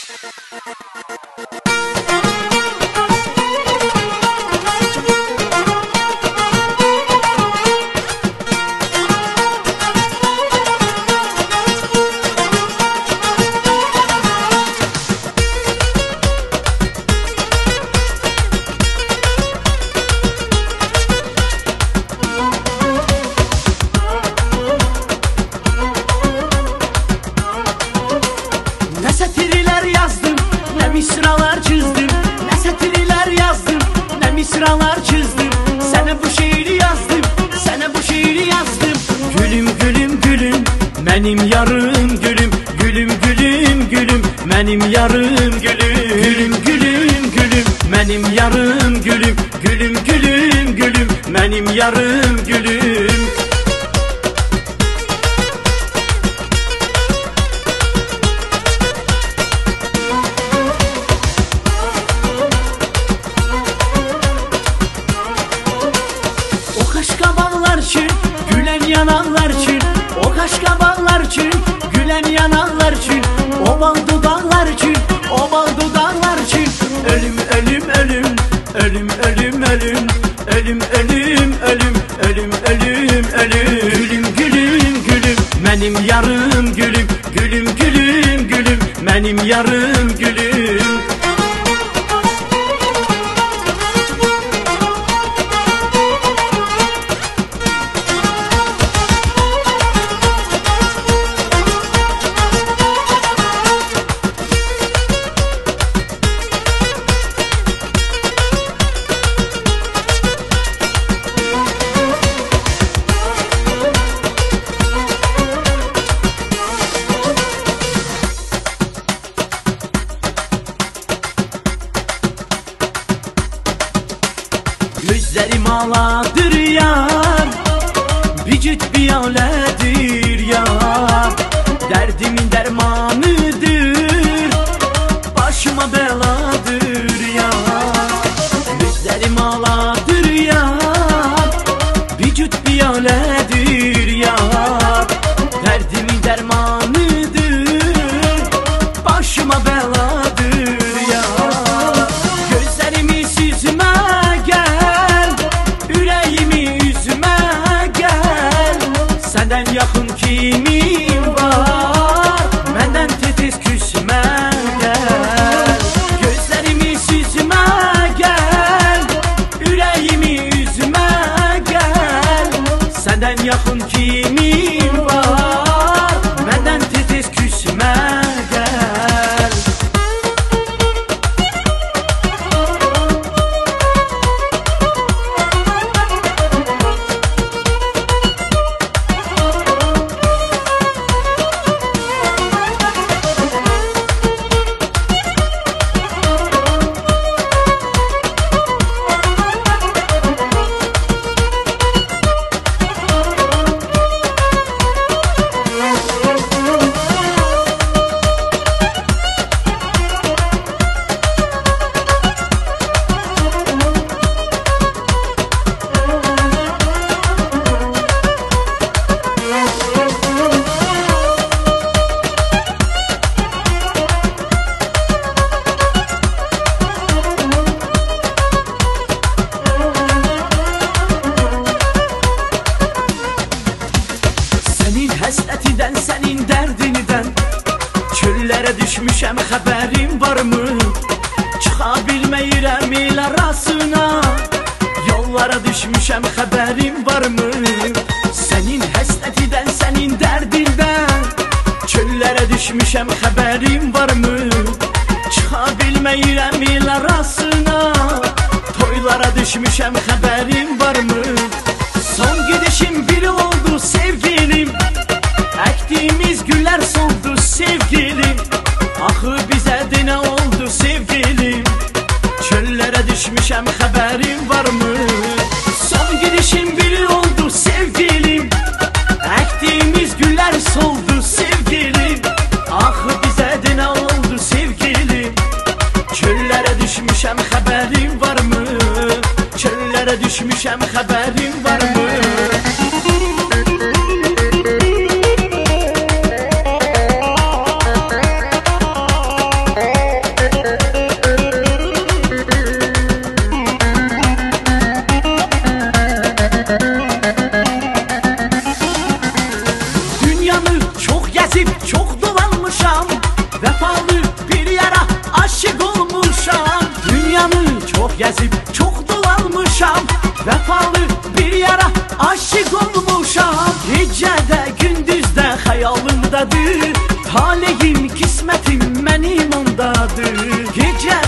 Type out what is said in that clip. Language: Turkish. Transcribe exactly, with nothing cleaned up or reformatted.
Misralar çizdim, ne satiriler yazdım, ne misralar çizdim. Sana bu şiiri yazdım, sana bu şiiri yazdım. Gülüm gülüm gülüm, benim yarım gülüm. Gülüm gülüm gülüm, benim yarım gülüm. Gülüm gülüm gülüm, benim yarım gülüm. Gülüm gülüm gülüm, benim yarım gülüm. Gülen yananlar için, o kaş kabaklar için, gülen yananlar için, o bal dudaklar için, o bal dudaklar için. Ölüm ölüm ölüm, ölüm ölüm ölüm, ölüm ölüm ölüm, ölüm ölüm ölüm. Gülüm gülüm gülüm, benim yarım gülüm. Gülüm gülüm gülüm, benim yarım gülüm. Gözlerim ağladır yar, bir cüt bir aledir yar. Derdimin dermanıdır, başıma beladır yar. Gözlerim ağladır yar, bir cüt bir aledir yar. Derdimin dermanıdır, başıma beladır yar. Gözlerimi süzme senden yakın kimim var, benden titiz küsme gel. Gözlerimi süzme gel, yüreğimi üzme gel. Senden yakın kimim var, benden titiz küsme gel. Həsrətidən, sənin dərdinidən çöllərə düşmüşəm, xəbərin varmı? Çıxa bilməyirəm el arasına, yollara düşmüşəm, xəbərin varmı? Sənin həsrətidən, sənin dərdindən çöllərə düşmüşəm, xəbərin varmı? Çıxa bilməyirəm el arasına, toylara düşmüşəm, xəbərin varmı? Son gidişim biri oldu sevgilim, ektiğimiz güller soldu sevgilim. Axı bizə də nə oldu sevgilim? Çöllərə düşmüşəm, xəbərin varmı? Son gidişim biri oldu sevgilim, ektiğimiz güller soldu sevgilim. Axı bizə də nə oldu sevgilim? Çöllərə düşmüşəm, xəbərin varmı? Çöllərə düşmüşəm, xəbərin varmı? Hey Vəfalı bir yara aşık olmuşam. Dünyanı çok gezip çok dolanmışam. Vəfalı bir yara aşık olmuşam. Gecədə gündüzdə xəyalımdadır. Taleyim, kismətim mənim ondadır. Gecə